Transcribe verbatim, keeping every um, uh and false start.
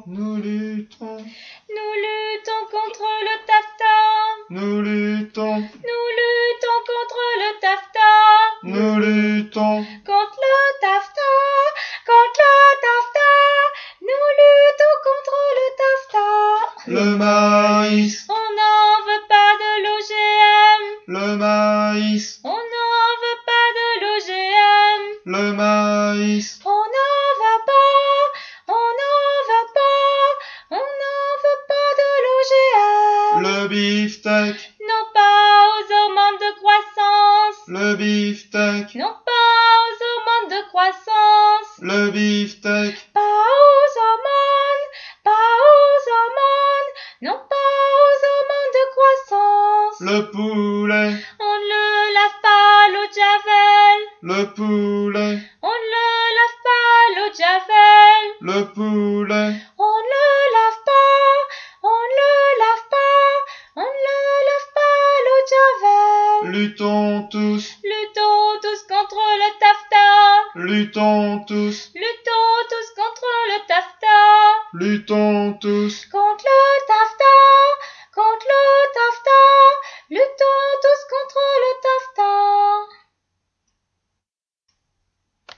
Nous luttons. Nous luttons contre le taffetas. Nous luttons. Nous luttons contre le taffetas. Nous luttons. Contre le taffetas. Contre le taffetas. Nous luttons contre le taffetas. Le maïs. On n'en veut pas de l'O G M. Le maïs. On n'en veut pas de l'O G M. Le maïs. On n'en veut pas. On n'en veut pas. On n'en veut pas de l'O G M. Le beefsteak. Non pas aux hormones de croissance. Le beefsteak. Non pas aux hormones de croissance. Le beefsteak. Pas aux hormones. Pas aux hormones. Non pas aux hormones de croissance. Le poulet. On ne le lave pas à l'eau de javel. Le poulet. On ne le lave pas à l'eau de javel. Le poulet. On ne le lave pas. On ne le lave pas. On ne le lave pas à l'eau de javel. Luttons tous. Luttons tous contre le taffetas. Luttons tous. Luttons tous contre le taffetas. Luttons tous.